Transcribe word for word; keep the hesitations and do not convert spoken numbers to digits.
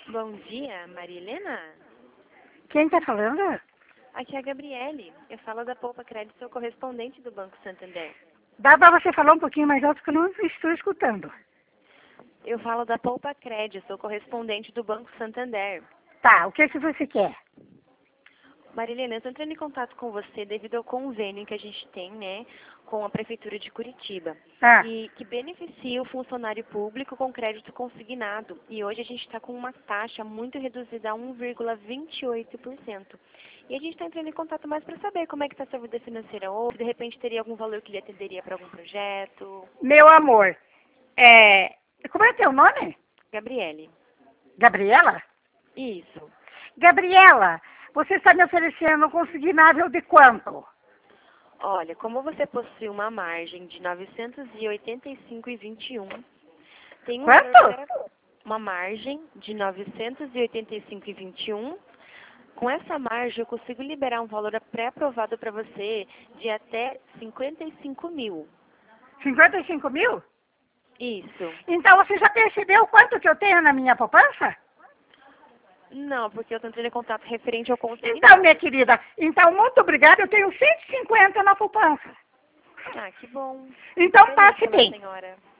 Bom dia, Maria Helena. Quem está falando? Aqui é a Gabriele. Eu falo da Poupa Crédito, sou correspondente do Banco Santander. Dá para você falar um pouquinho mais alto que eu não estou escutando. Eu falo da Poupa Crédito, sou correspondente do Banco Santander. Tá, o que, que você quer? Maria Helena, eu estou entrando em contato com você devido ao convênio que a gente tem, né, com a Prefeitura de Curitiba. Ah, E que beneficia o funcionário público com crédito consignado. E hoje a gente está com uma taxa muito reduzida a um vírgula vinte e oito por cento. E a gente está entrando em contato mais para saber como é que está a sua vida financeira ou se de repente teria algum valor que lhe atenderia para algum projeto. meu amor, é... como é teu nome? Gabriele. Gabriela? Isso. Gabriela, você está me oferecendo um consignável de quanto? Olha, como você possui uma margem de novecentos e oitenta e cinco vírgula vinte e um, tem um Quanto? valor para uma margem de novecentos e oitenta e cinco vírgula vinte e um. Com essa margem, eu consigo liberar um valor pré-aprovado para você de até cinquenta e cinco mil. cinquenta e cinco mil? Isso. Então você já percebeu quanto que eu tenho na minha poupança? Não, porque eu estou entrando em contato referente ao consignado. Então, minha querida, então muito obrigada, eu tenho cento e cinquenta na poupança. Ah, que bom. Então Feliz passe pela bem. senhora.